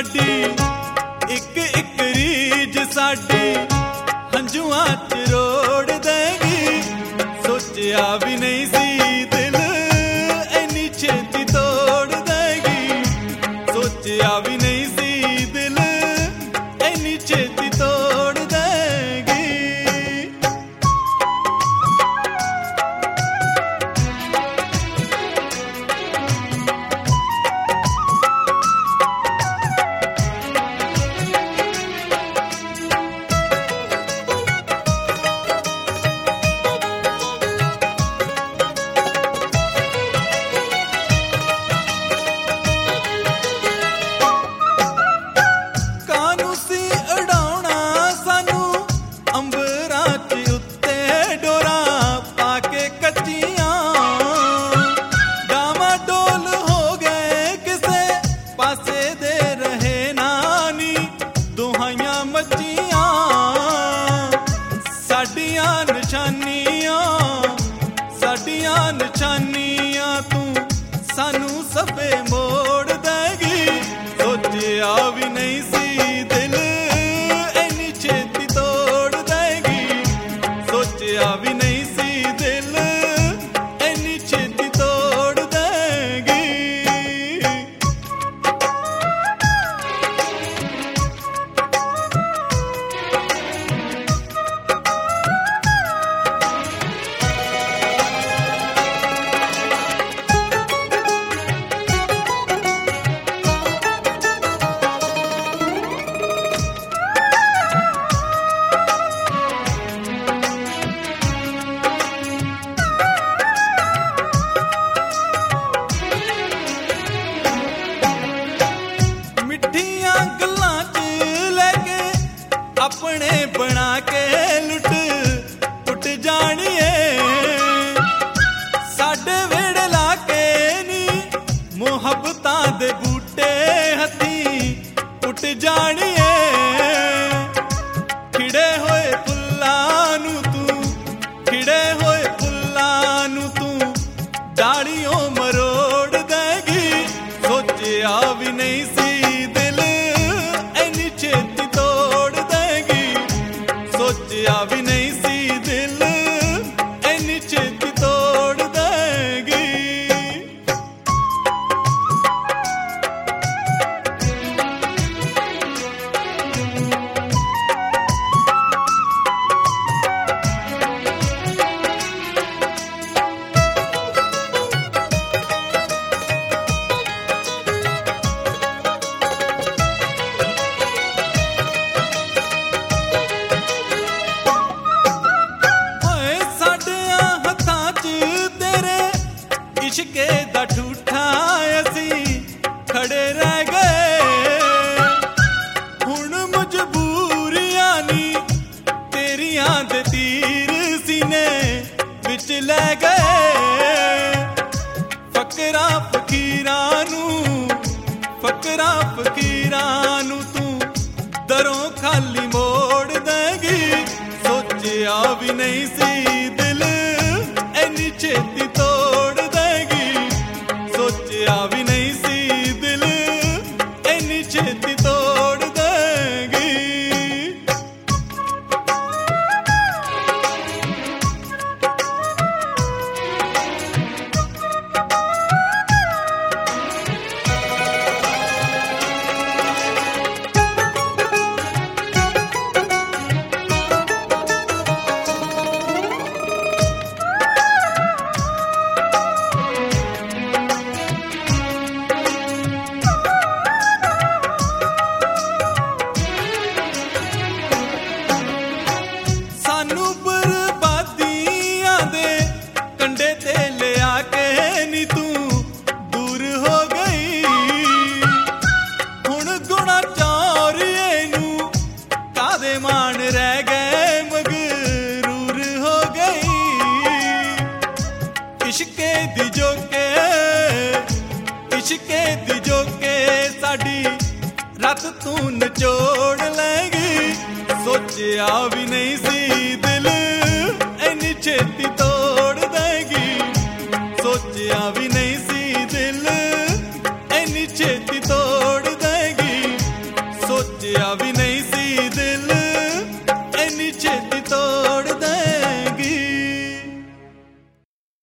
साडी एक एक रीज साडी हंजुआं च रोड़ देगी। सोचिया भी नहीं सी दिल इन्नी छेती तोड़ देगी। सोचिया भी नहीं सी दिल इन्नी छेती तोड़ देगी। निशानियां तू सानू सबे मोड़ देगी। सोचिया भी नहीं सी दिल इन्नी छेती तोड़ देगी। सोचिया भी नहीं सी दिल इन्नी छेती तोड़ देगी। अपने बना के लुट टुट जानिए साडे वेड़े लाके नी मुहब्बतां दे बूटे हथी उठ जानिए। खिड़े होए फुल्लां नू तू खिड़े होए फुल्लां नू तू डालियों मरोड़ देगी। सोचिया भी नहीं सी दिल इन्नी छेती तोड़ देगी। सोचिया भी नहीं सी दिल इन्नी छेती तोड़ देगी। इश्के दा ठूठा असी खड़े रह गए। हुण मजबूरियां नी तेरियां दे तीर सीने विच ले गए। फकरा फकीरां नू तू दरों खाली मोड़ देगी। सोचिया भी नहीं सी दिल इन्नी छेती तोड़ देगी। सोचिया भी नहीं सी दिल इन्नी छेती तोड़ देगी। सानू बर्बादियां दे कंडे ते ले आके नी तू दूर हो गई। हुण गुणा चौरिए नू कादे मान रह गए मगरूर हो गई। इश्के दी जोके साडी रत तू नचोड़ लेगी। सोचिया भी नहीं सी दिल इन्नी छेती तोड़ देगी। सोचिया भी नहीं सी दिल इन्नी छेती